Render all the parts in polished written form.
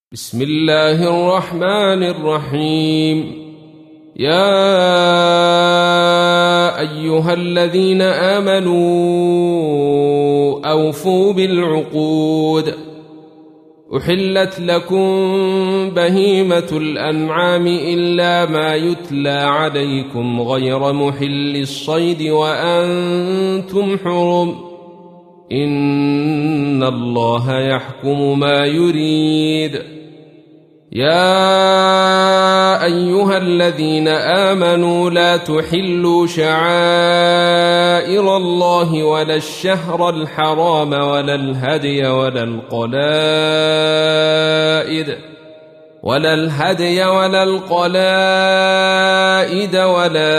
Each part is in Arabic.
بسم الله الرحمن الرحيم. يا أيها الذين آمنوا أوفوا بالعقود. أحلت لكم بهيمة الأنعام إلا ما يتلى عليكم غير محل الصيد وأنتم حرم، إن الله يحكم ما يريد. يا أيها الذين آمنوا لا تحلوا شعائر الله ولا الشهر الحرام ولا الهدي ولا القلائد ولا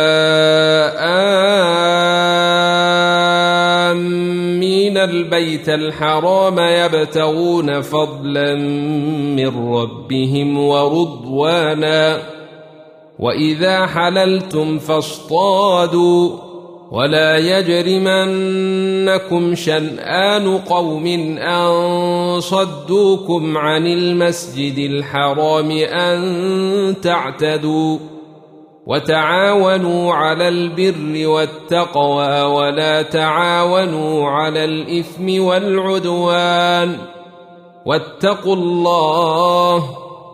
آمين البيت الحرام يبتغون فضلا من ربهم ورضوانا، وإذا حللتم فاصطادوا، ولا يجرمنكم شنآن قوم أن صدوكم عن المسجد الحرام أن تعتدوا، وتعاونوا على البر والتقوى ولا تعاونوا على الإثم والعدوان، واتقوا الله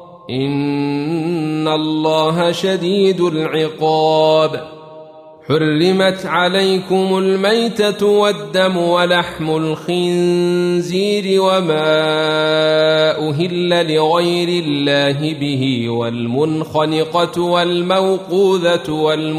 إن الله شديد العقاب. حرمت عليكم الميتة والدم ولحم الخنزير وما أهل لغير الله به، والمنخنقة والموقوذة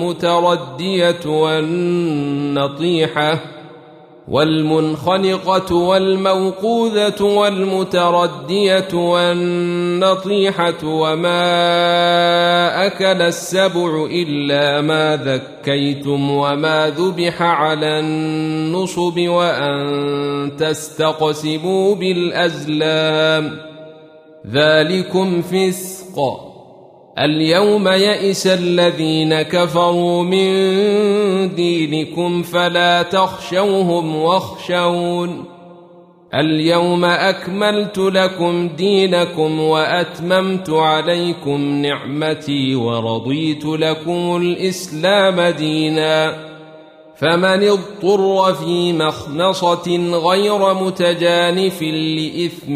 والمتردية والنطيحة وما أكل السبع إلا ما ذكيتم وما ذبح على النصب وأن تستقسموا بالأزلام، ذلكم فسق. اليوم يئس الذين كفروا من دينكم فلا تخشوهم واخشون. اليوم أكملت لكم دينكم وأتممت عليكم نعمتي ورضيت لكم الإسلام دينا، فمن اضطر في مخنصة غير متجانف لإثم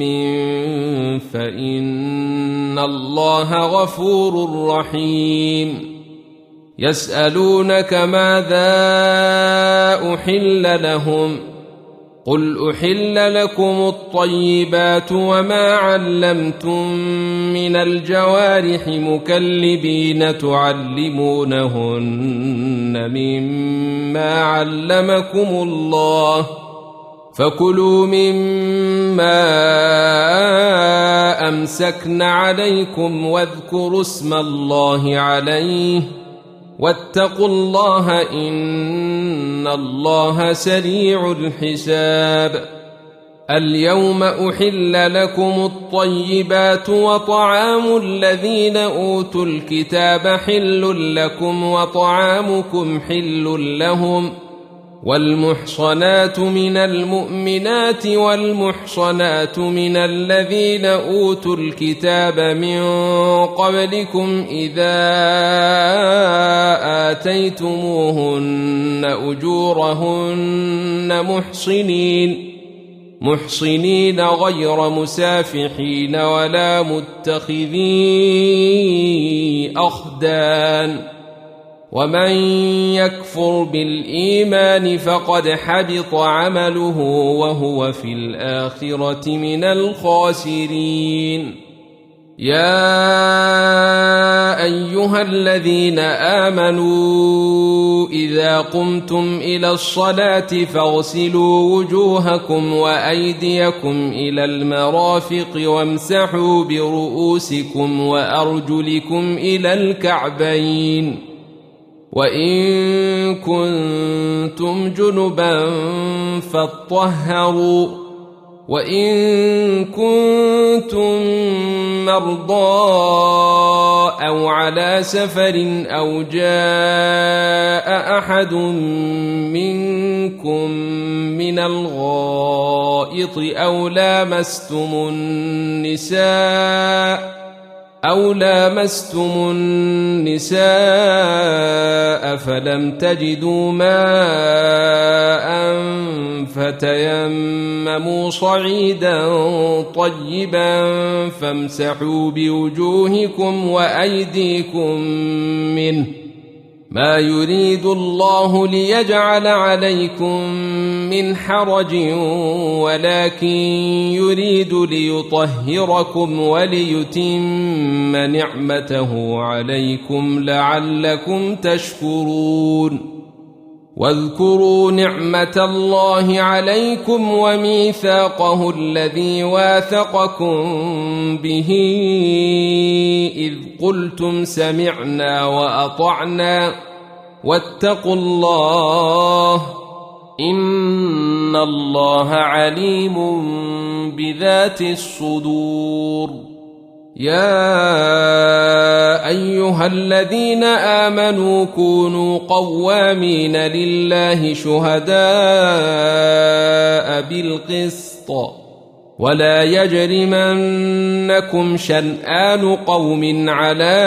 فإن الله غفور رحيم. يسألونك ماذا أحل لهم، قل أحل لكم الطيبات وما علمتم من الجوارح مكلبين تعلمونهن مما علمكم الله، فكلوا مما أمسكن عليكم واذكروا اسم الله عليه، واتقوا الله إن الله سريع الحساب. اليوم أحل لكم الطيبات، وطعام الذين أوتوا الكتاب حل لكم وطعامكم حل لهم، والمحصنات من المؤمنات والمحصنات من الذين أوتوا الكتاب من قبلكم إذا آتيتموهن أجورهن محصنين غير مسافحين ولا متخذي أخدان، ومن يكفر بالإيمان فقد حبط عمله وهو في الآخرة من الخاسرين. يا أيها الذين آمنوا إذا قمتم إلى الصلاة فاغسلوا وجوهكم وأيديكم إلى المرافق وامسحوا برؤوسكم وأرجلكم إلى الكعبين، وإن كنتم جنبا فاطهروا، وإن كنتم مرضى أو على سفر أو جاء أحد منكم من الغائط أو لامستم النساء فلم تجدوا ماء فتيمموا صعيدا طيبا فامسحوا بوجوهكم وأيديكم منه ما يريد الله ليجعل عليكم من حرج ولكن يريد ليطهركم وليتم نعمته عليكم لعلكم تشكرون واذكروا نعمة الله عليكم وميثاقه الذي واثقكم به إذ قلتم سمعنا وأطعنا واتقوا الله إن الله عليم بذات الصدور يا أيها الذين آمنوا كونوا قوامين لله شهداء بالقسط ولا يجرمنكم شنآن قوم على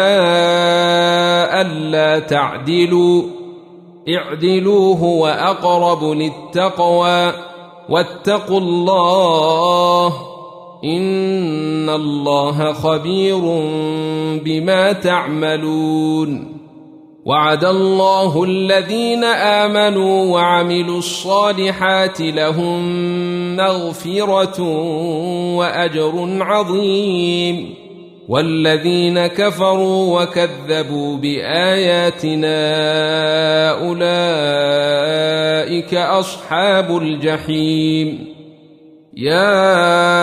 ألا تعدلوا اعدلوا هو أقرب للتقوى واتقوا الله إن الله خبير بما تعملون وعد الله الذين آمنوا وعملوا الصالحات لهم مغفرة وأجر عظيم والذين كفروا وكذبوا بآياتنا أولئك أصحاب الجحيم يا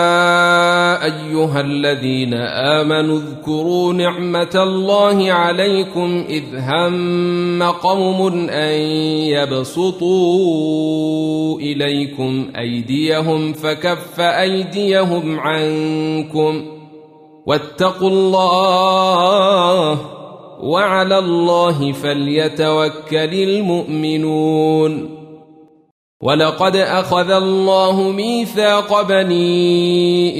أيها الذين آمنوا اذكروا نعمة الله عليكم إذ هم قوم أن يبسطوا إليكم أيديهم فكف أيديهم عنكم واتقوا الله وعلى الله فليتوكل المؤمنون ولقد أخذ الله ميثاق بني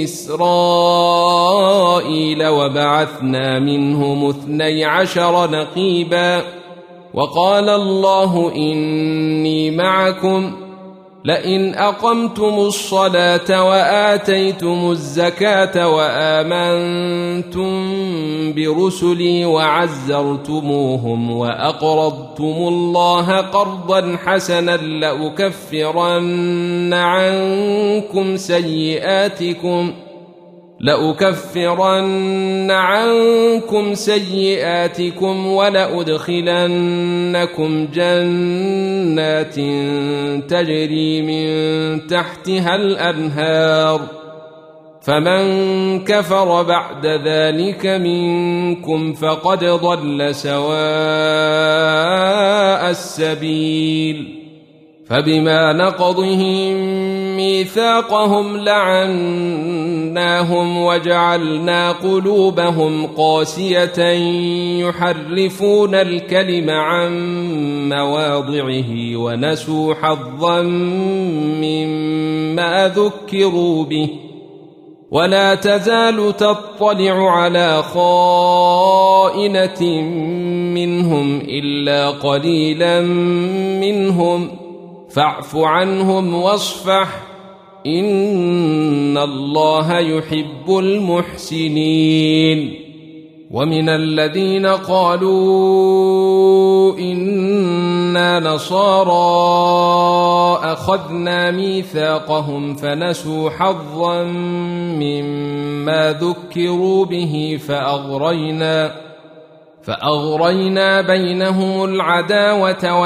إسرائيل وبعثنا منهم 12 نقيبا وقال الله إني معكم لئن أقمتم الصلاة وآتيتم الزكاة وآمنتم برسلي وعزرتموهم وأقرضتم الله قرضا حسنا لأكفرن عنكم سيئاتكم ولأدخلنكم جنات تجري من تحتها الأنهار فمن كفر بعد ذلك منكم فقد ضل سواء السبيل فبما نقضهم ميثاقهم لعناهم وجعلنا قلوبهم قاسية يحرفون الكلم عن مواضعه ونسوا حظا مما ذكروا به ولا تزال تطلع على خائنة منهم إلا قليلا منهم فاعف عنهم واصفح إن الله يحب المحسنين ومن الذين قالوا إنا نصارى أخذنا ميثاقهم فنسوا حظا مما ذكروا به فأغرينا بينهم العداوة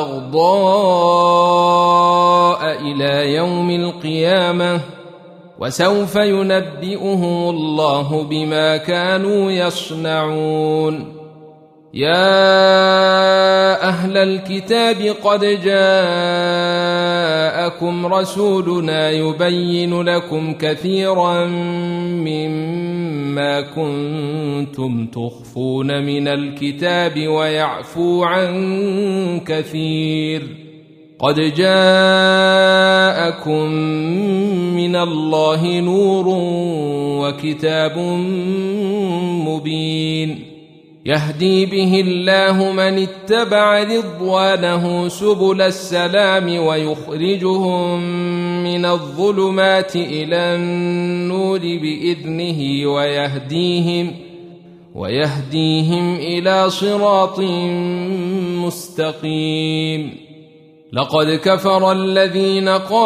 والبغضاء إلى يوم القيامة وسوف ينبئهم الله بما كانوا يصنعون يا أهل الكتاب قد جاءكم رسولنا يبين لكم كثيرا مما كنتم تخفون من الكتاب ويعفو عن كثير. قد جاءكم من الله نور وكتاب مبين يهدي به الله من اتبع رضوانه سبل السلام ويخرجهم من الظلمات إلى النور بإذنه ويهديهم إلى صراط مستقيم. لقد كفر الذين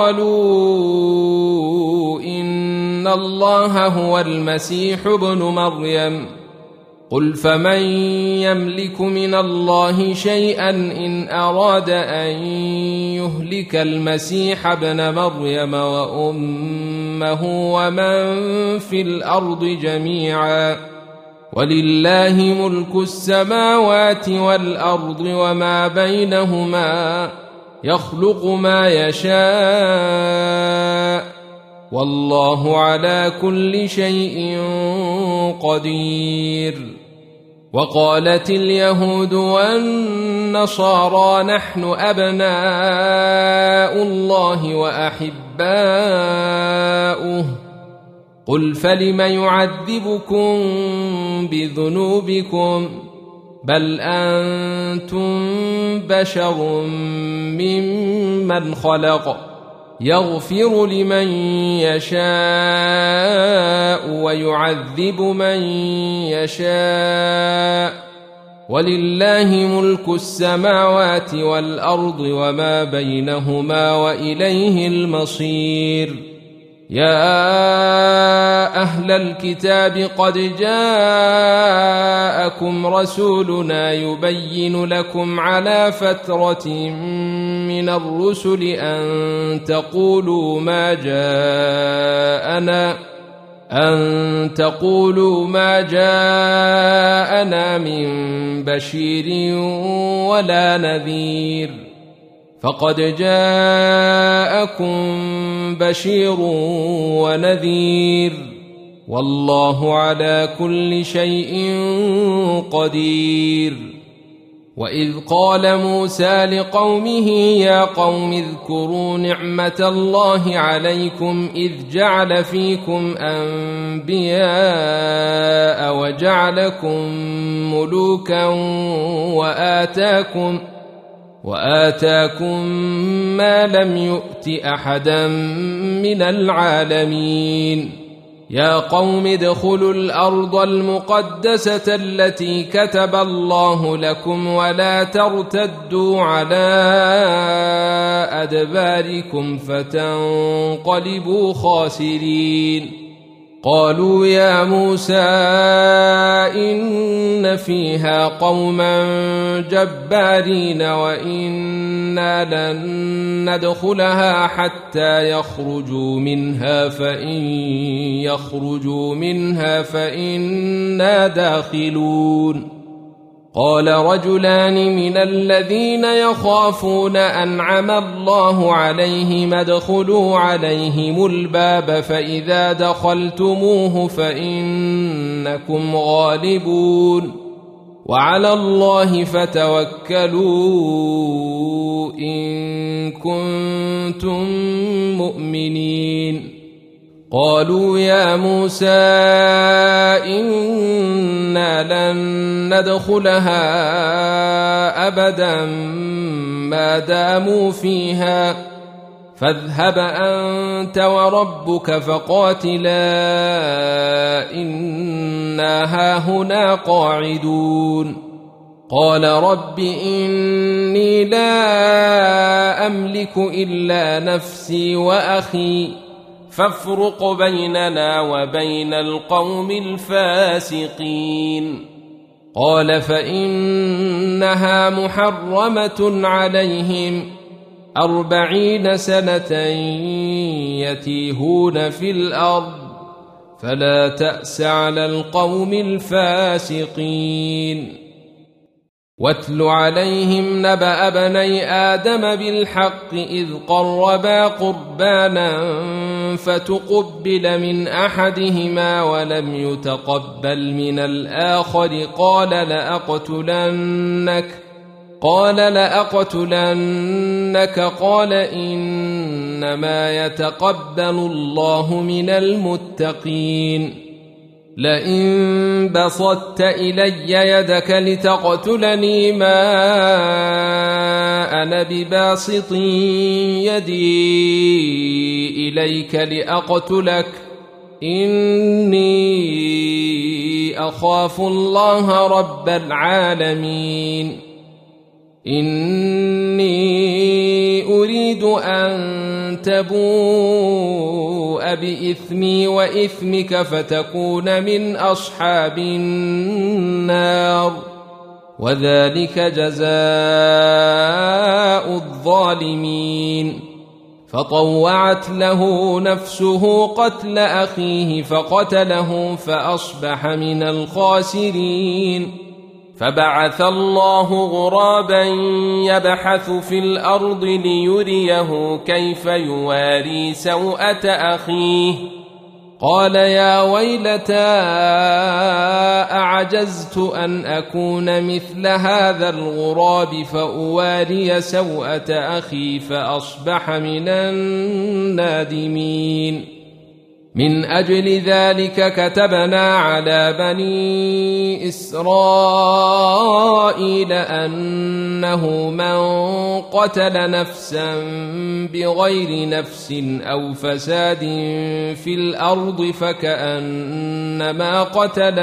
قالوا إن الله هو المسيح ابن مريم قل فمن يملك من الله شيئا إن أراد أن يهلك المسيح ابن مريم وأمه ومن في الأرض جميعا ولله ملك السماوات والأرض وما بينهما يخلق ما يشاء والله على كل شيء قدير. وقالت اليهود والنصارى نحن أبناء الله وأحباؤه قل فلم يعذبكم بذنوبكم بل أنتم بشر ممن خلق يغفر لمن يشاء ويعذب من يشاء ولله ملك السماوات والأرض وما بينهما وإليه المصير. يا أهل الكتاب قد جاءكم رسولنا يبين لكم على فترة من الرسل أن تقولوا ما جاءنا من بشير ولا نذير فقد جاءكم بشير ونذير والله على كل شيء قدير. وإذ قال موسى لقومه يا قوم اذكروا نعمة الله عليكم إذ جعل فيكم أنبياء وجعلكم ملوكا وآتاكم ما لم يؤت أحدا من العالمين. يا قوم ادخلوا الأرض المقدسة التي كتب الله لكم ولا ترتدوا على أدباركم فتنقلبوا خاسرين. قالوا يا موسى إن فيها قوما جبارين وإنا لن ندخلها حتى يخرجوا منها فإنا داخلون. قال رجلان من الذين يخافون أنعم الله عليهم ادخلوا عليهم الباب فإذا دخلتموه فإنكم غالبون وعلى الله فتوكلوا إن كنتم مؤمنين. قالوا يا موسى إنا لن ندخلها أبدا ما داموا فيها فاذهب أنت وربك فقاتلا إنا هاهنا قاعدون. قال رب إني لا أملك إلا نفسي وأخي فافرق بيننا وبين القوم الفاسقين. قال فإنها محرمة عليهم 40 سنة يتيهون في الأرض فلا تأس على القوم الفاسقين. واتل عليهم نبأ بني آدم بالحق إذ قربا قربانا فتقبل من أحدهما ولم يتقبل من الآخر قال لأقتلنك قال إنما يتقبل الله من المتقين لئن بسطت إلي يدك لتقتلني ما أنا بباسط يدي إليك لأقتلك إني أخاف الله رب العالمين إني أريد أن تبوء بإثمي وإثمك فتكون من أصحاب النار وذلك جزاء الظالمين فطوعت له نفسه قتل أخيه فقتله فأصبح من الخاسرين فبعث الله غرابا يبحث في الأرض ليريه كيف يواري سوءة أخيه قال يا ويلتى أعجزت أن أكون مثل هذا الغراب فأواري سوءة أخي فأصبح من النادمين من أجل ذلك كتبنا على بني إسرائيل أنه من قتل نفسا بغير نفس أو فساد في الأرض فكأنما قتل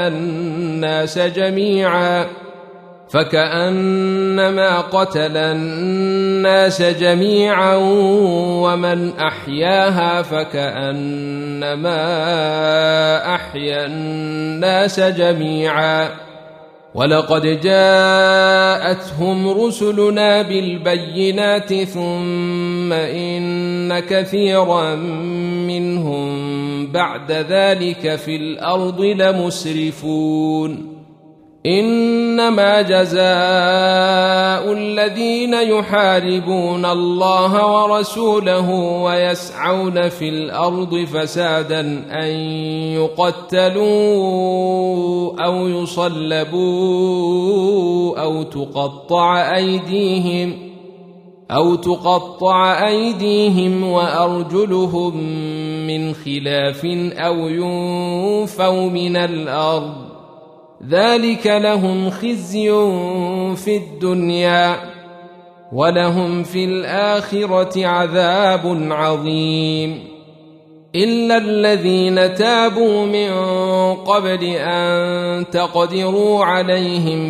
الناس جميعا ومن أحياها فكأنما أحيا الناس جميعا ولقد جاءتهم رسلنا بالبينات ثم إن كثيرا منهم بعد ذلك في الأرض لمسرفون إنما جزاء الذين يحاربون الله ورسوله ويسعون في الأرض فسادا أن يقتلوا أو يصلبوا أو تقطع أيديهم وأرجلهم من خلاف أو ينفوا من الأرض ذلك لهم خزي في الدنيا ولهم في الآخرة عذاب عظيم إلا الذين تابوا من قبل أن تقدروا عليهم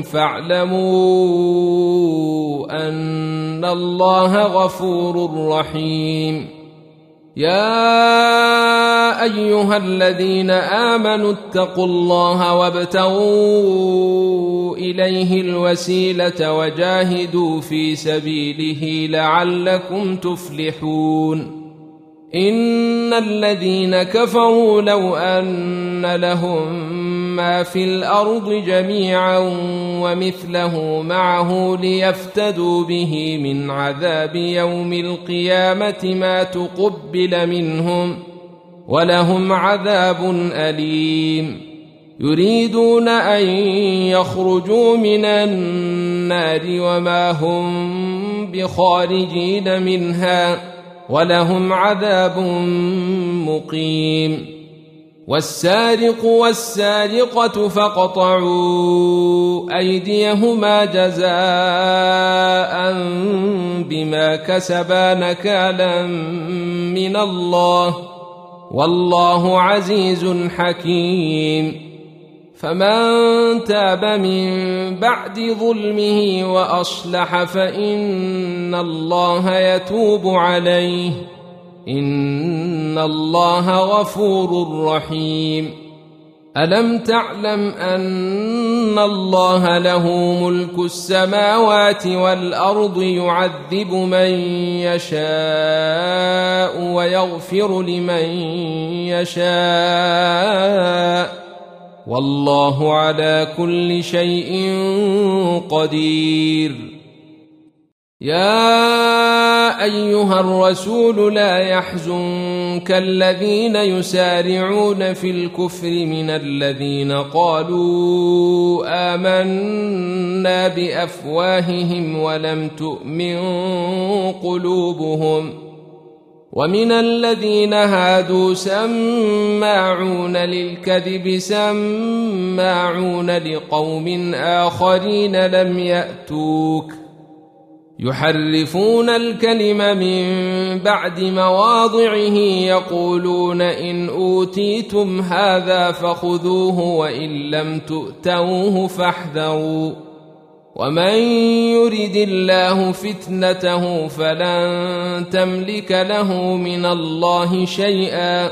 فاعلموا أن الله غفور رحيم يا أيها الذين آمنوا اتقوا الله وابتغوا إليه الوسيلة وجاهدوا في سبيله لعلكم تفلحون إن الذين كفروا لو أن لهم ما في الأرض جميعا ومثله معه ليفتدوا به من عذاب يوم القيامة ما تقبل منهم ولهم عذاب أليم يريدون أن يخرجوا من النار وما هم بخارجين منها ولهم عذاب مقيم والسارق والسارقة فاقطعوا أيديهما جزاء بما كسبا نكالا من الله والله عزيز حكيم فمن تاب من بعد ظلمه وأصلح فإن الله يتوب عليه إن الله غفور رحيم ألم تعلم أن الله له ملك السماوات والأرض يعذب من يشاء ويغفر لمن يشاء والله على كل شيء قدير. يا أيها الرسول لا يحزنك الذين يسارعون في الكفر من الذين قالوا آمنا بأفواههم ولم تؤمن قلوبهم، ومن الذين هادوا سماعون للكذب سماعون لقوم آخرين لم يأتوك، يحرفون الكلم من بعد مواضعه، يقولون إن أوتيتم هذا فخذوه وإن لم تؤتوه فاحذروا، ومن يرد الله فتنته فلن تملك له من الله شيئا.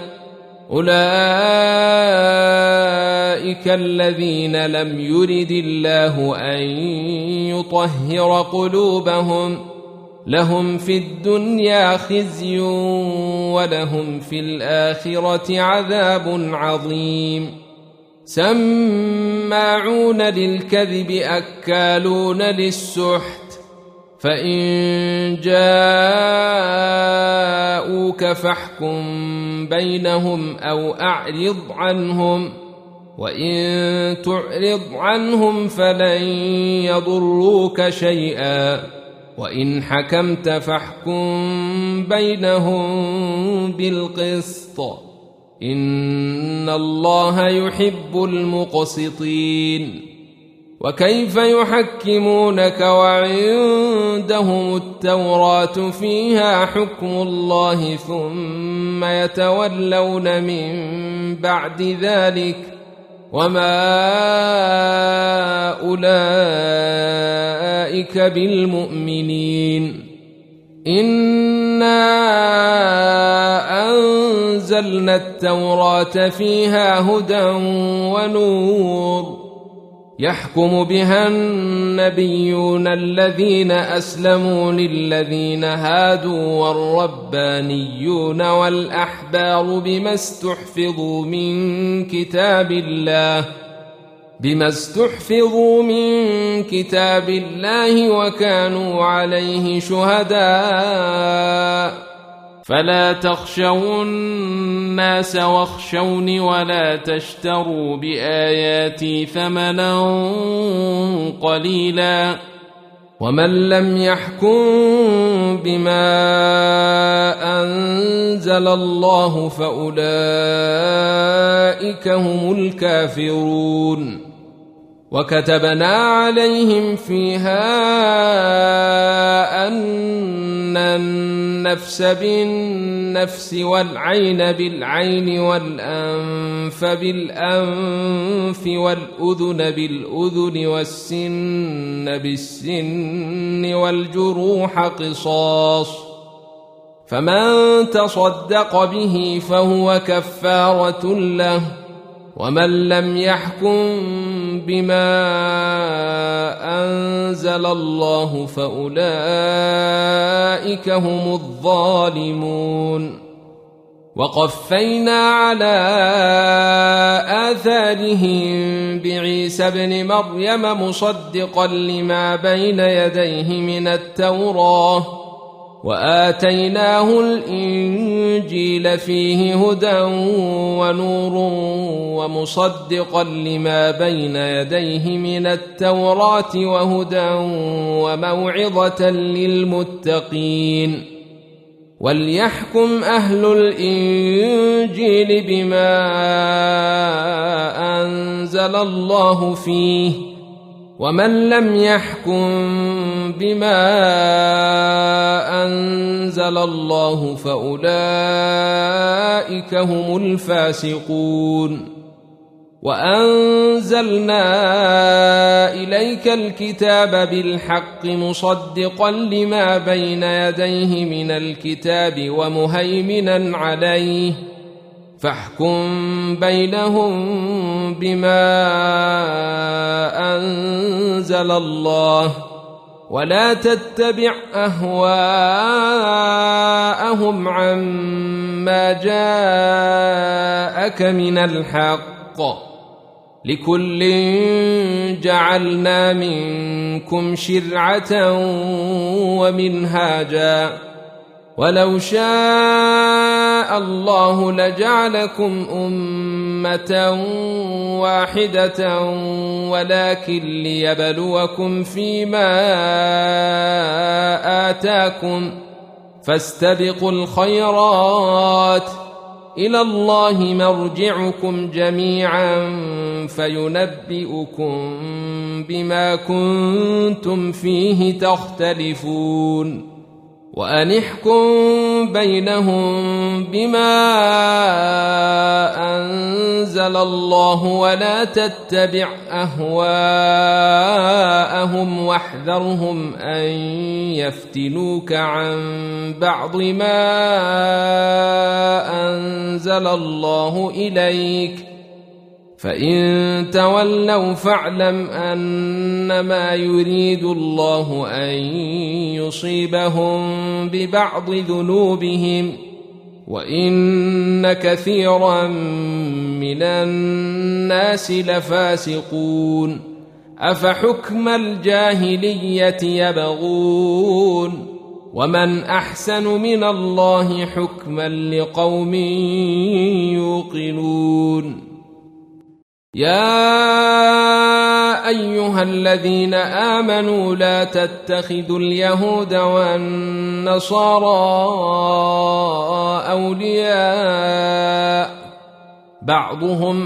أولئك الذين لم يرد الله أن يطهر قلوبهم، لهم في الدنيا خزي ولهم في الآخرة عذاب عظيم. سماعون للكذب أكالون للسحت، فإن جاءوك فاحكم بينهم أو أعرض عنهم، وإن تعرض عنهم فلن يضروك شيئا، وإن حكمت فاحكم بينهم بالقسط، إن الله يحب المقسطين. وكيف يحكمونك وعندهم التوراة فيها حكم الله ثم يتولون من بعد ذلك، وما أولئك بالمؤمنين. إنا أنزلنا التوراة فيها هدى ونور، يحكم بها النبيون الذين أسلموا للذين هادوا والربانيون والأحبار بما استحفظوا من كتاب الله وكانوا عليه شهداء. فلا تخشوا الناس واخشوني ولا تشتروا بآياتي ثمنا قليلا، ومن لم يحكم بما أنزل الله فأولئك هم الكافرون. وكتبنا عليهم فيها أن النفس بالنفس والعين بالعين والأنف بالأنف والأذن بالأذن والسن بالسن والجروح قصاص، فمن تصدق به فهو كفارة له، ومن لم يحكم بما أنزل الله فأولئك هم الظالمون. وقفينا على آثارهم بعيسى ابن مريم مصدقا لما بين يديه من التوراة، وآتيناه الإنجيل فيه هدى ونور ومصدقا لما بين يديه من التوراة وهدى وموعظة للمتقين. وليحكم أهل الإنجيل بما أنزل الله فيه، ومن لم يحكم بما أنزل الله فأولئك هم الفاسقون. وأنزلنا إليك الكتاب بالحق مصدقا لما بين يديه من الكتاب ومهيمنا عليه، فاحكم بينهم بما أنزل الله، ولا تتبع أهواءهم عما جاءك من الحق، لكل جعلنا منكم شرعة ومنهاجا ولو شاء الله لجعلكم أمة واحدة ولكن ليبلوكم فيما آتاكم فاستبقوا الخيرات إلى الله مرجعكم جميعا فينبئكم بما كنتم فيه تختلفون وأنحكم بينهم بما أنزل الله ولا تتبع أهواءهم واحذرهم أن يفتنوك عن بعض ما أنزل الله إليك فإن تولوا فاعلم أنما يريد الله أن يصيبهم ببعض ذنوبهم وإن كثيرا من الناس لفاسقون أفحكم الجاهلية يبغون ومن أحسن من الله حكما لقوم يوقنون يا أيها الذين آمنوا لا تتخذوا اليهود والنصارى أولياء بعضهم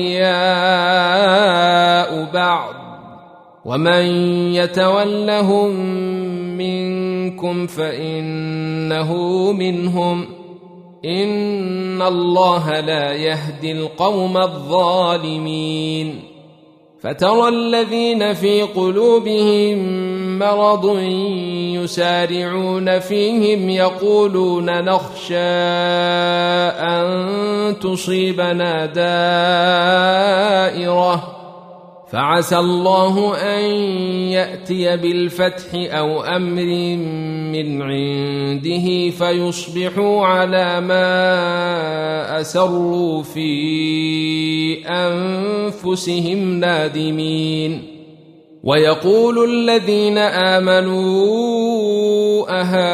أولياء بعض ومن يتولهم منكم فإنه منهم إن الله لا يهدي القوم الظالمين فترى الذين في قلوبهم مرض يسارعون فيهم يقولون نخشى أن تصيبنا دائرة فعسى الله أن يأتي بالفتح أو أمر من عنده فيصبحوا على ما أسروا في أنفسهم نادمين ويقول الذين آمنوا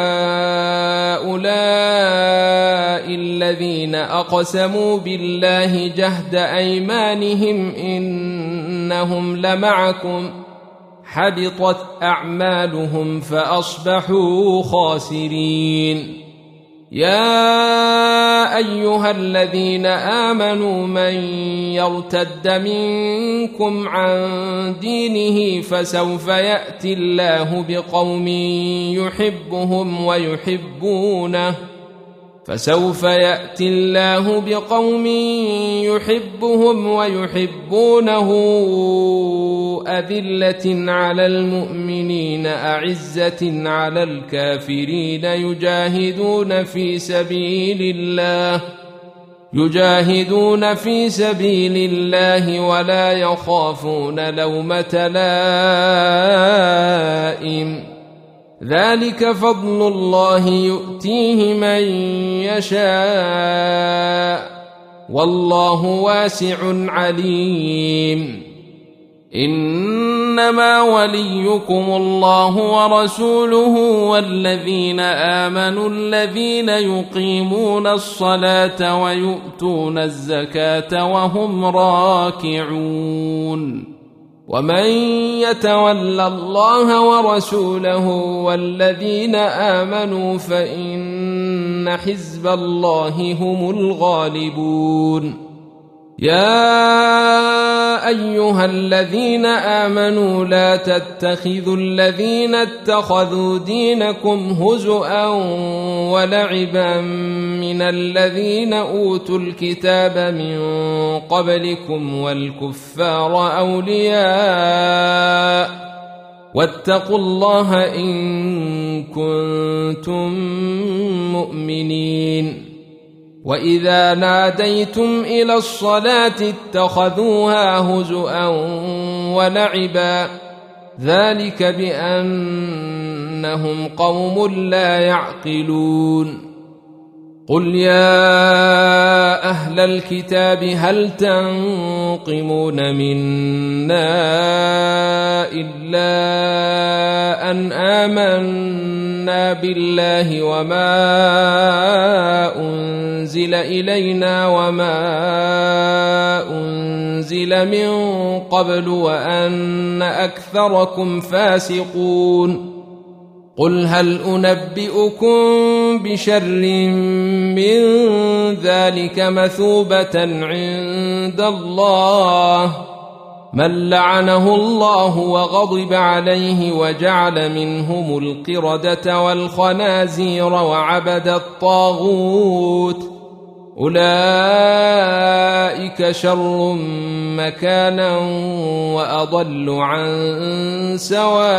أهؤلاء الذين أقسموا بالله جهد أيمانهم إنهم لمعكم حبطت أعمالهم فأصبحوا خاسرين يا أيها الذين آمنوا من يرتد منكم عن دينه فسوف يأتي الله بقوم يحبهم ويحبونه أذلة على المؤمنين أعزة على الكافرين يجاهدون في سبيل الله ولا يخافون لومة لائم ذلك فضل الله يؤتيه من يشاء والله واسع عليم إنما وليكم الله ورسوله والذين آمنوا الذين يقيمون الصلاة ويؤتون الزكاة وهم راكعون ومن يتول الله ورسوله والذين آمنوا فإن حزب الله هم الغالبون يا أيها الذين آمنوا لا تتخذوا الذين اتخذوا دينكم هزؤا ولعبا من الذين أوتوا الكتاب من قبلكم والكفار أولياء واتقوا الله إن كنتم مؤمنين وإذا ناديتم إلى الصلاة اتخذوها هزؤا ولعبا ذلك بأنهم قوم لا يعقلون قل يا أهل الكتاب هل تنقمون منا إلا أن آمنا بالله وما أنزل إلينا وما أنزل من قبل وأن أكثركم فاسقون قل هل أنبئكم بشر من ذلك مثوبة عند الله من لعنه الله وغضب عليه وجعل منهم القردة والخنازير وعبد الطاغوت أولئك شر مكانا وأضل عن سواء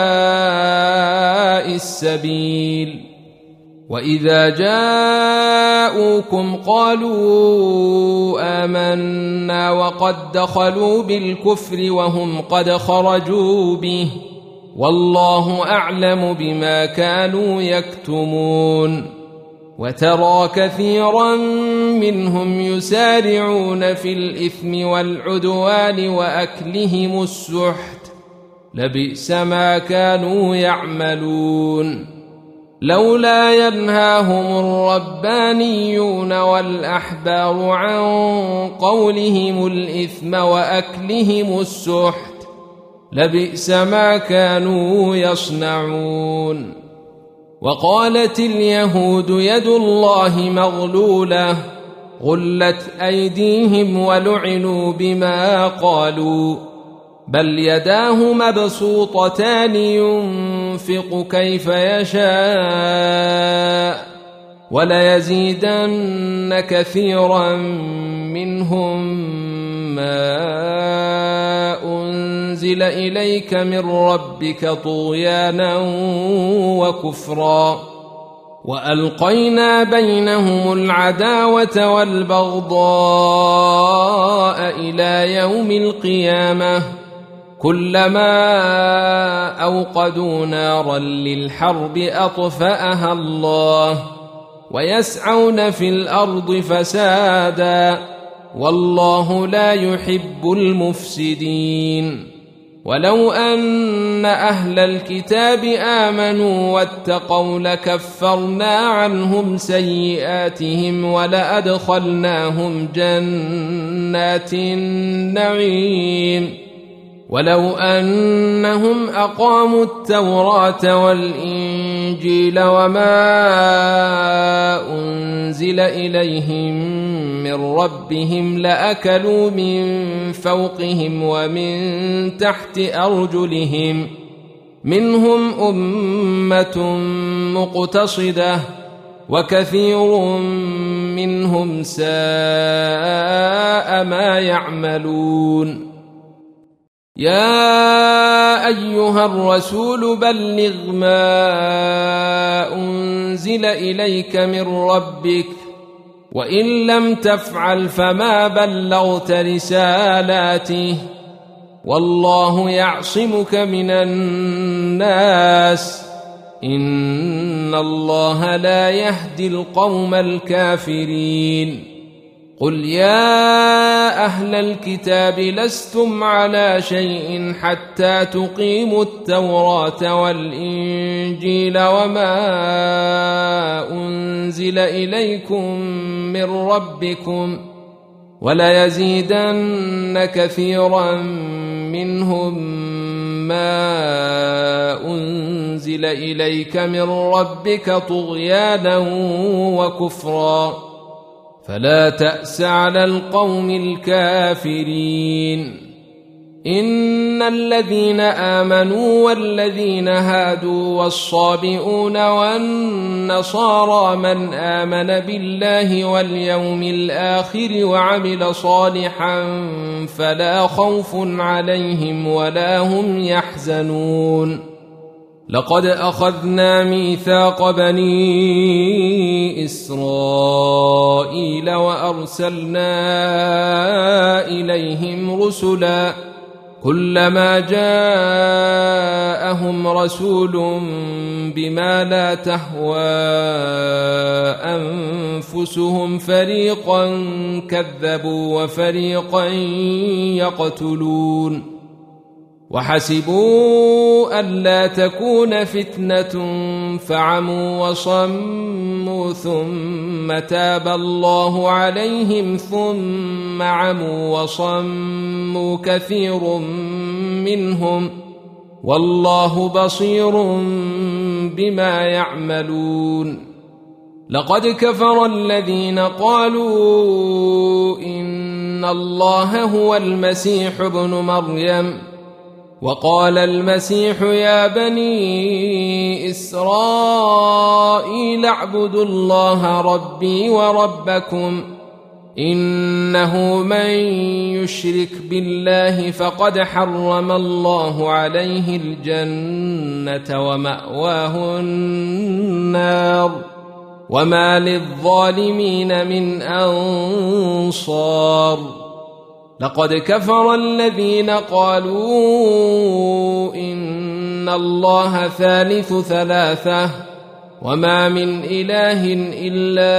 السبيل وإذا جاءوكم قالوا آمنا وقد دخلوا بالكفر وهم قد خرجوا به والله أعلم بما كانوا يكتمون وترى كثيرا منهم يسارعون في الإثم والعدوان وأكلهم السحت لبئس ما كانوا يعملون لولا ينهاهم الربانيون والأحبار عن قولهم الإثم وأكلهم السحت لبئس ما كانوا يصنعون وقالت اليهود يد الله مغلولة غلت أيديهم ولعنوا بما قالوا بل يداه مبسوطتان ينفق كيف يشاء وليزيدن كثيرا منهم ما أنزل إليك من ربك طغيانا وكفرا وألقينا بينهم العداوة والبغضاء إلى يوم القيامة كلما أوقدوا نارا للحرب أطفأها الله ويسعون في الأرض فسادا والله لا يحب المفسدين ولو أن أهل الكتاب آمنوا واتقوا لكفرنا عنهم سيئاتهم ولأدخلناهم جنات النعيم ولو أنهم أقاموا التوراة والإنجيل وما أنزل إليهم من ربهم لأكلوا من فوقهم ومن تحت أرجلهم منهم أمة مقتصدة وكثير منهم ساء ما يعملون يا أيها الرسول بلغ ما أنزل إليك من ربك وإن لم تفعل فما بلغت رسالاته والله يعصمك من الناس إن الله لا يهدي القوم الكافرين قل يا أهل الكتاب لستم على شيء حتى تقيموا التوراة والإنجيل وما أنزل إليكم من ربكم وليزيدن كثيرا منهم ما أنزل إليك من ربك طغيانا وكفرا فلا تأس على القوم الكافرين إن الذين آمنوا والذين هادوا والصابئون والنصارى من آمن بالله واليوم الآخر وعمل صالحا فلا خوف عليهم ولا هم يحزنون لقد أخذنا ميثاق بني إسرائيل وأرسلنا إليهم رسلا كلما جاءهم رسول بما لا تهوى أنفسهم فريقا كذبوا وفريقا يقتلون وحسبوا ألا تكون فتنة فعموا وصموا ثم تاب الله عليهم ثم عموا وصموا كثير منهم والله بصير بما يعملون لقد كفر الذين قالوا إن الله هو المسيح ابن مريم وقال المسيح يا بني إسرائيل اعبدوا الله ربي وربكم إنه من يشرك بالله فقد حرم الله عليه الجنة ومأواه النار وما للظالمين من أنصار لقد كفر الذين قالوا إن الله ثالث ثلاثة وما من إله إلا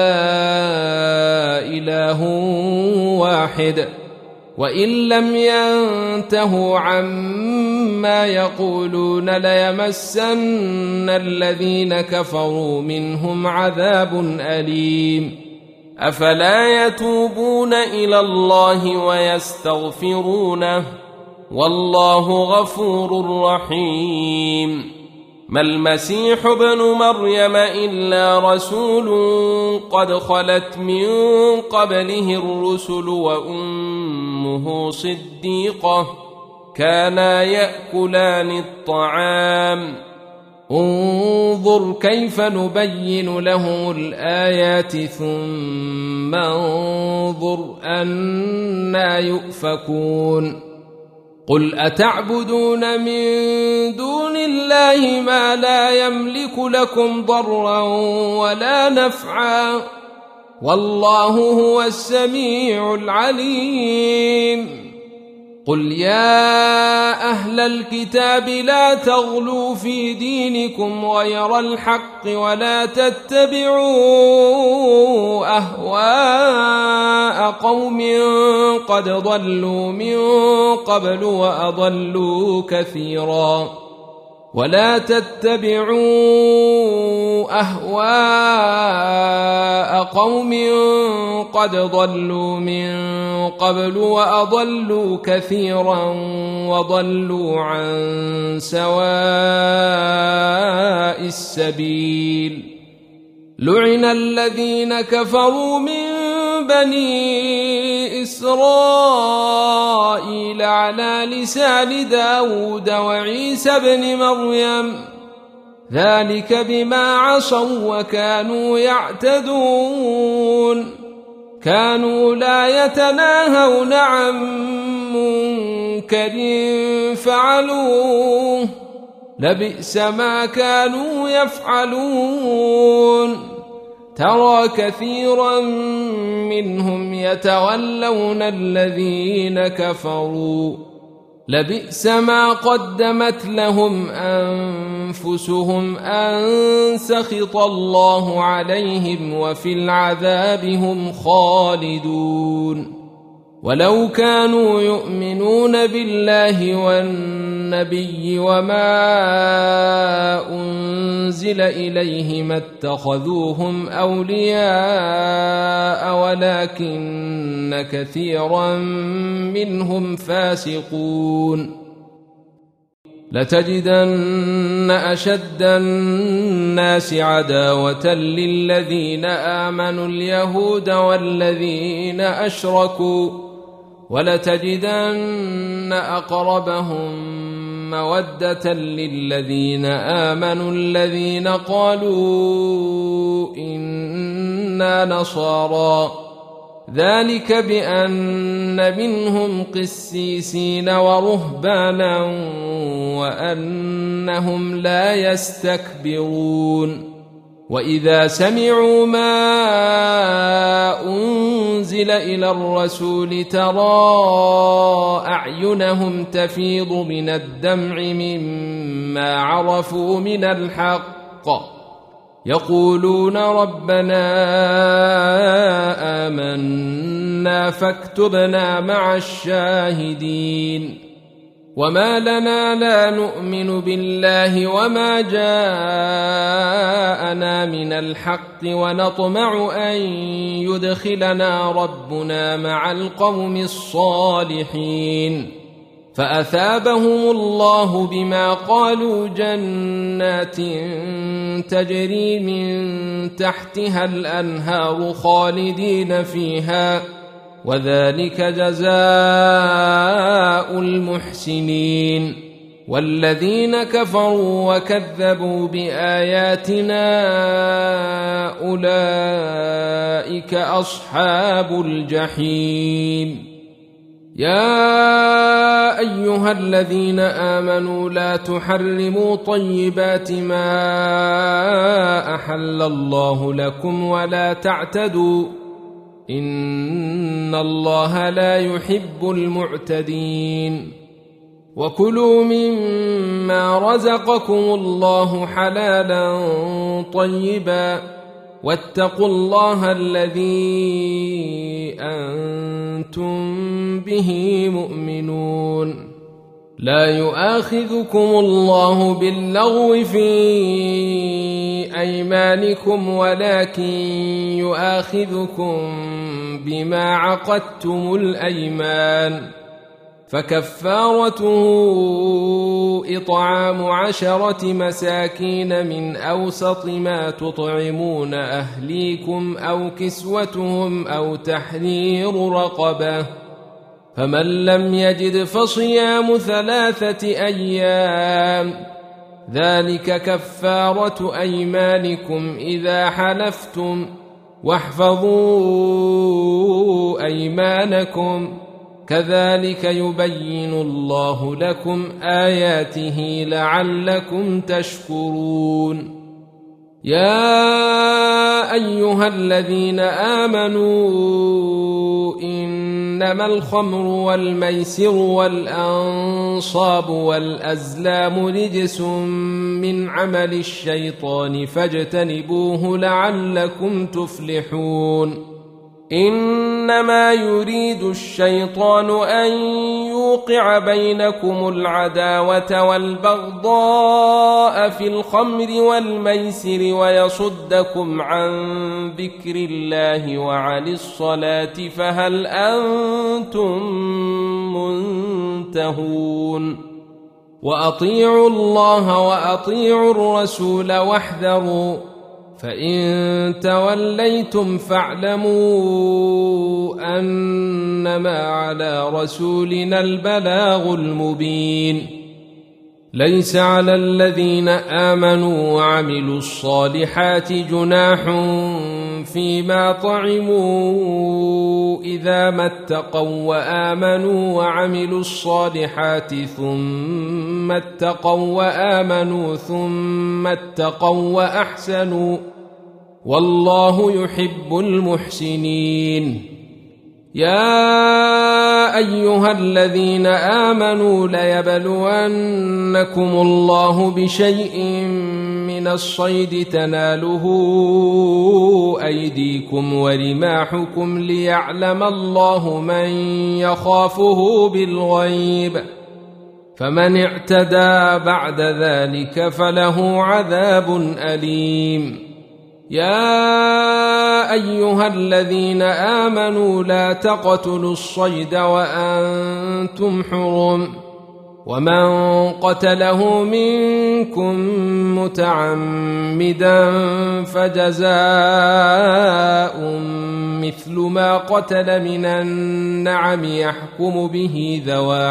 إله واحد وإن لم ينتهوا عما يقولون ليمسن الذين كفروا منهم عذاب أليم أفلا يتوبون إلى الله ويستغفرونه والله غفور رحيم ما المسيح ابن مريم إلا رسول قد خلت من قبله الرسل وأمه صديقة كانا يأكلان الطعام انظر كيف نبين لهم الآيات ثم انظر أنى يؤفكون قل أتعبدون من دون الله ما لا يملك لكم ضرا ولا نفعا والله هو السميع العليم قل يا أهل الكتاب لا تغلوا في دينكم غير الحق ولا تتبعوا أهواء قوم قد ضلوا من قبل وأضلوا كثيرا ولا تتبعوا أهواء قوم قد ضلوا من قبل وأضلوا كثيرا وضلوا عن سواء السبيل لعن الذين كفروا من بني إسرائيل على لسان داود وعيسى بن مريم ذلك بما عصوا وكانوا يعتدون كانوا لا يتناهون عن منكر فعلوه لبئس ما كانوا يفعلون ترى كثيرا منهم يتولون الذين كفروا لبئس ما قدمت لهم أنفسهم أن سخط الله عليهم وفي العذاب هم خالدون ولو كانوا يؤمنون بالله والنبي وما أنزل إليه ما اتخذوهم أولياء ولكن كثيرا منهم فاسقون لتجدن أشد الناس عداوة للذين آمنوا اليهود والذين أشركوا ولتجدن أقربهم مودة للذين آمنوا الذين قالوا إنا نصارى ذلك بأن منهم قسيسين ورهبانا وأنهم لا يستكبرون وإذا سمعوا ما أنزل إلى الرسول ترى أعينهم تفيض من الدمع مما عرفوا من الحق يقولون ربنا آمنا فاكتبنا مع الشاهدين وما لنا لا نؤمن بالله وما جاءنا من الحق ونطمع أن يدخلنا ربنا مع القوم الصالحين فأثابهم الله بما قالوا جنات تجري من تحتها الأنهار خالدين فيها وذلك جزاء المحسنين والذين كفروا وكذبوا بآياتنا أولئك أصحاب الجحيم يا أيها الذين آمنوا لا تحرموا طيبات ما أحل الله لكم ولا تعتدوا إن الله لا يحب المعتدين وكلوا مما رزقكم الله حلالا طيبا واتقوا الله الذي أنتم به مؤمنون لا يؤاخذكم الله باللغو في أيمانكم ولكن يؤاخذكم بما عقدتم الأيمان فكفارته إطعام 10 مساكين من أوسط ما تطعمون أهليكم أو كسوتهم أو تحرير رقبة فمن لم يجد فصيام 3 أيام ذلك كفارة أيمانكم إذا حلفتم واحفظوا أيمانكم كذلك يبين الله لكم آياته لعلكم تشكرون يا أيها الذين آمنوا إنما الخمر والميسر والأنصاب والأزلام رجس من عمل الشيطان فاجتنبوه لعلكم تفلحون إنما يريد الشيطان أن يوقع بينكم العداوة والبغضاء في الخمر والميسر ويصدكم عن ذكر الله وعن الصلاة فهل أنتم منتهون وأطيعوا الله وأطيعوا الرسول واحذروا فإن توليتم فاعلموا أنما على رسولنا البلاغ المبين ليس على الذين آمنوا وعملوا الصالحات جناح فيما طعموا إذا ما اتقوا وآمنوا وعملوا الصالحات ثم اتقوا وآمنوا ثم اتقوا وأحسنوا والله يحب المحسنين يا أيها الذين آمنوا ليبلونكم الله بشيء من الصيد تناله أيديكم ورماحكم ليعلم الله من يخافه بالغيب فمن اعتدى بعد ذلك فله عذاب أليم يا أيها الذين آمنوا لا تقتلوا الصيد وأنتم حرم ومن قتله منكم متعمدا فجزاء مثل ما قتل من النعم يحكم به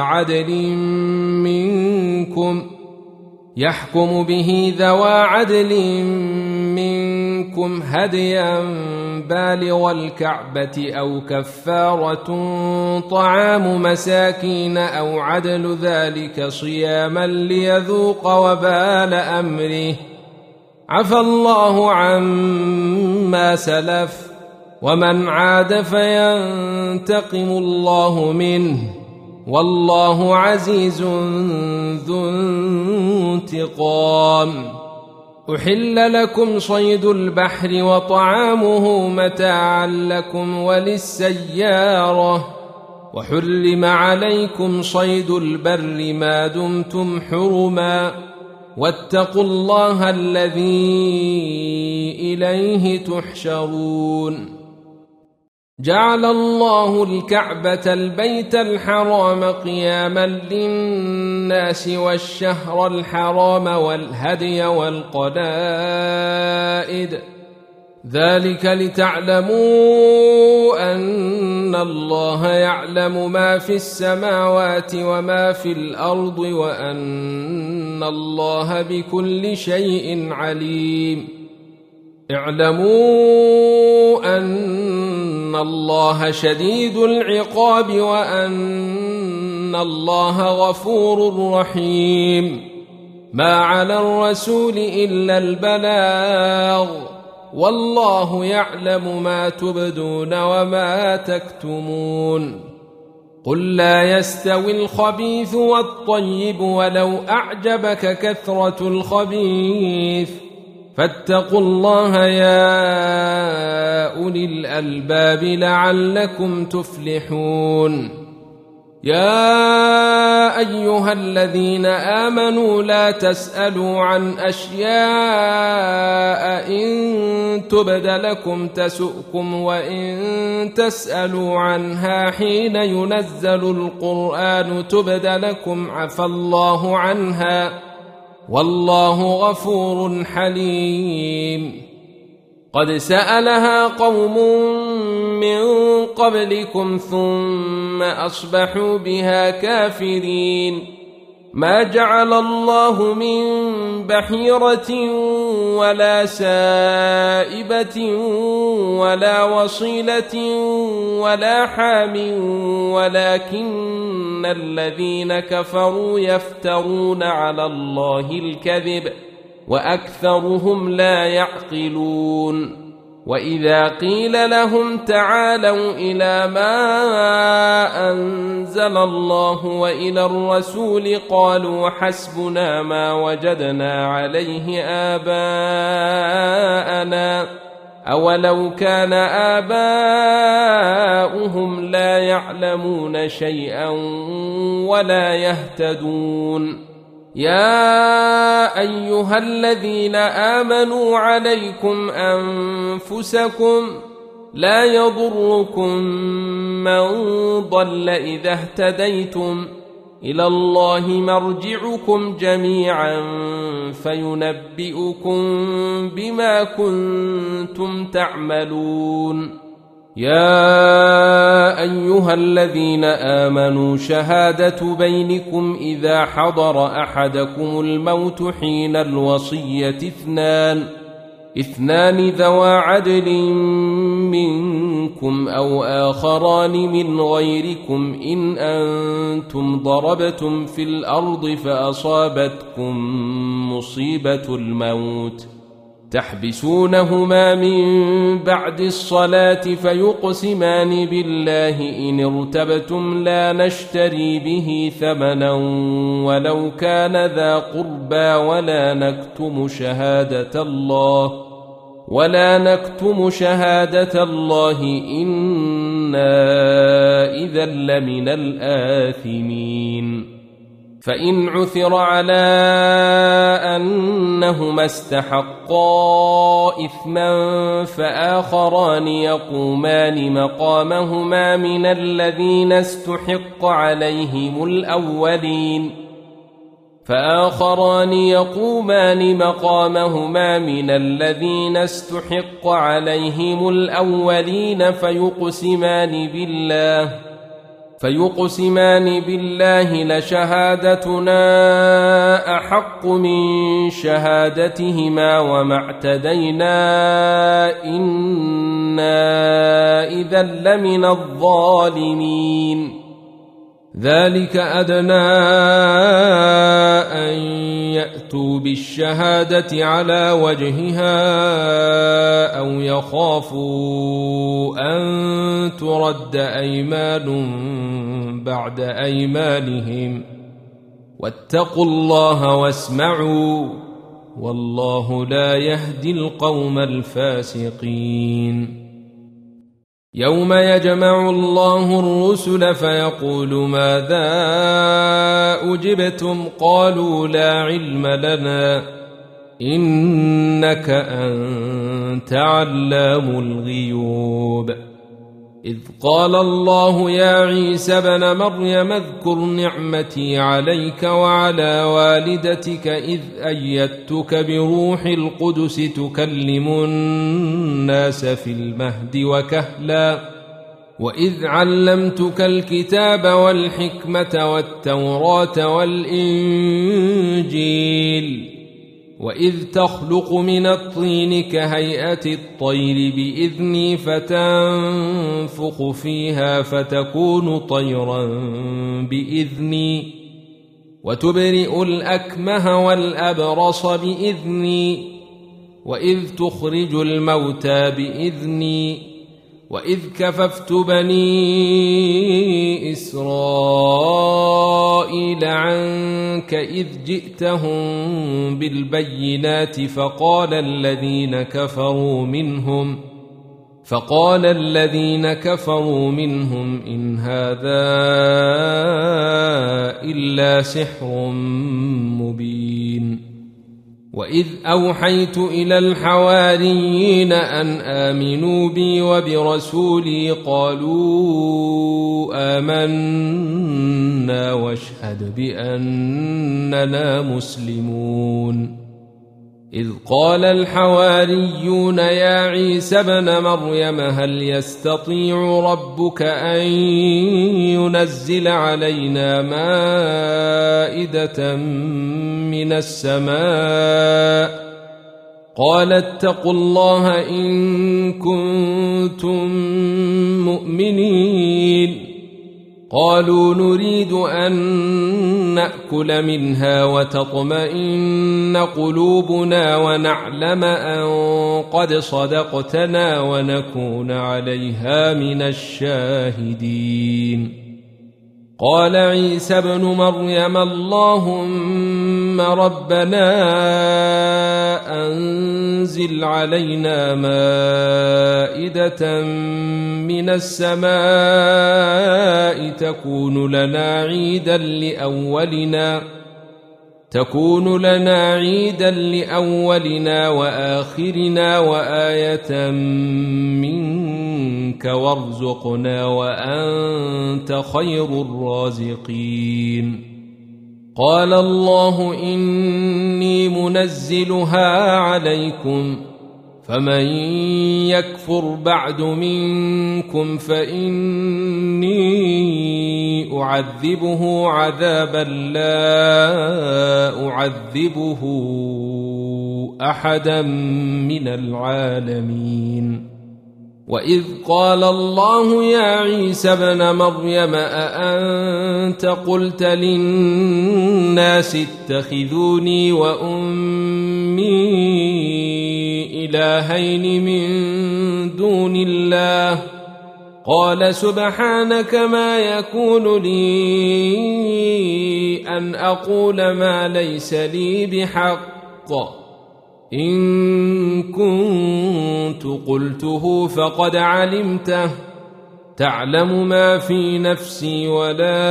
ذوى عدل منكم هديا بالغ الكعبة أو كفارة طعام مساكين أو عدل ذلك صياما ليذوق وبال أمره عفى الله عما سلف ومن عاد فينتقم الله منه والله عزيز ذو انتقام. أحل لكم صيد البحر وطعامه متاعا لكم وللسيارة وحرم عليكم صيد البر ما دمتم حرما واتقوا الله الذي إليه تحشرون. جعل الله الكعبة البيت الحرام قياما للناس والشهر الحرام والهدي والقلائد ذلك لتعلموا أن الله يعلم ما في السماوات وما في الأرض وأن الله بكل شيء عليم. اعلموا أن الله شديد العقاب وأن الله غفور رحيم. ما على الرسول إلا البلاغ والله يعلم ما تبدون وما تكتمون. قل لا يستوي الخبيث والطيب ولو أعجبك كثرة الخبيث فاتقوا الله يا أولي الألباب لعلكم تفلحون. يا أيها الذين آمنوا لا تسألوا عن أشياء إن تبد لكم تسؤكم وإن تسألوا عنها حين ينزل القرآن تبد لكم عفى الله عنها والله غفور حليم. قد سألها قوم من قبلكم ثم أصبحوا بها كافرين. ما جعل الله من بحيرة ولا سائبة ولا وصيلة ولا حام ولكن الذين كفروا يفترون على الله الكذب وأكثرهم لا يعقلون. وإذا قيل لهم تعالوا إلى ما أنزل الله وإلى الرسول قالوا حسبنا ما وجدنا عليه آباءنا أولو كان آباؤهم لا يعلمون شيئا ولا يهتدون. يا أيها الذين آمنوا عليكم أنفسكم لا يضركم من ضل إذا اهتديتم إلى الله مرجعكم جميعا فينبئكم بما كنتم تعملون. يا أيها الذين آمنوا شهادة بينكم إذا حضر أحدكم الموت حين الوصية اثنان ذوا عدل منكم أو آخران من غيركم إن أنتم ضربتم في الأرض فأصابتكم مصيبة الموت تحبسونهما من بعد الصلاة فيقسمان بالله إن ارتبتم لا نشتري به ثمنا ولو كان ذا قربى ولا نكتم شهادة الله إنا إذا لمن الآثمين. فإن عثر على أنهما استحقا إثما فآخران يقومان مقامهما من الذين استحق عليهم الأولين فيقسمان بالله لشهادتنا أحق من شهادتهما وما اعتدينا إنا إذا لمن الظالمين. ذلك أدنى أن يأتوا بالشهادة على وجهها أو يخافوا أن ترد أيمان بعد أيمانهم واتقوا الله واسمعوا والله لا يهدي القوم الفاسقين. يوم يجمع الله الرسل فيقول ماذا أجبتم قالوا لا علم لنا إنك أنت علام الغيوب. إذ قال الله يا عيسى بن مريم اذكر نعمتي عليك وعلى والدتك إذ أيدتك بروح القدس تكلم الناس في المهد وكهلا وإذ علمتك الكتاب والحكمة والتوراة والإنجيل وإذ تخلق من الطين كهيئة الطير بإذني فتنفخ فيها فتكون طيرا بإذني وتبرئ الأكمه والأبرص بإذني وإذ تخرج الموتى بإذني وإذ كففت بني إسرائيل عنك إذ جئتهم بالبينات فقال الذين كفروا منهم إن هذا إلا سحر مبين. وإذ أوحيت إلى الحواريين أن آمنوا بي وبرسولي قالوا آمنا واشهد بأننا مسلمون. إذ قال الحواريون يا عيسى ابن مريم هل يستطيع ربك أن ينزل علينا مائدة من السماء قال اتقوا الله إن كنتم مؤمنين. قالوا نريد أن نأكل منها وتطمئن قلوبنا ونعلم أن قد صدقتنا ونكون عليها من الشاهدين. قال عيسى ابن مريم اللهم ربنا أنزل علينا مائدة من السماء تكون لنا عيدا لأولنا وآخرنا وآية منك وارزقنا وأنت خير الرازقين. قال الله إني منزلها عليكم فمن يكفر بعد منكم فإني أعذبه عذابا لا أعذبه أحدا من العالمين. وإذ قال الله يا عيسى ابن مريم أأنت قلت للناس اتخذوني وأمي إلهين من دون الله قال سبحانك ما يكون لي أن أقول ما ليس لي بحق إن كنت قلته فقد علمته تعلم ما في نفسي ولا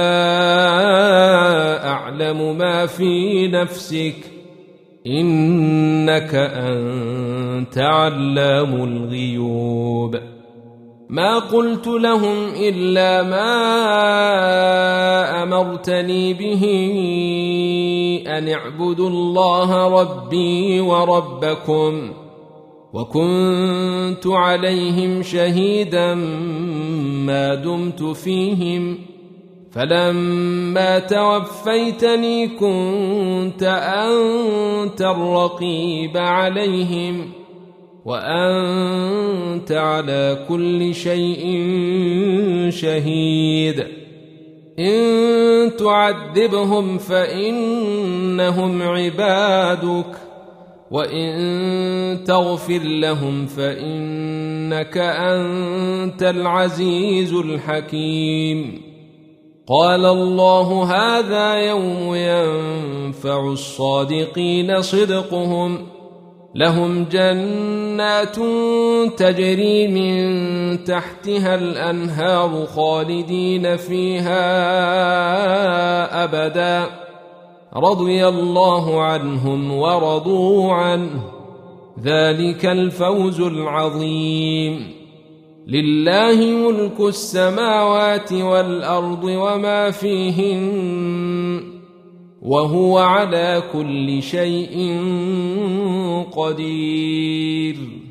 أعلم ما في نفسك إنك أنت علام الغيوب. ما قلت لهم إلا ما أمرتني به أن اعبدوا الله ربي وربكم وكنت عليهم شهيدا ما دمت فيهم فلما توفيتني كنت أنت الرقيب عليهم وأنت على كل شيء شهيد. إن تعذبهم فإنهم عبادك وإن تغفر لهم فإنك أنت العزيز الحكيم. قال الله هذا يوم ينفع الصادقين صدقهم لهم جنات تجري من تحتها الأنهار خالدين فيها أبدا رضي الله عنهم ورضوا عنه ذلك الفوز العظيم. لله ملك السماوات والأرض وما فيهن وهو على كل شيء قدير.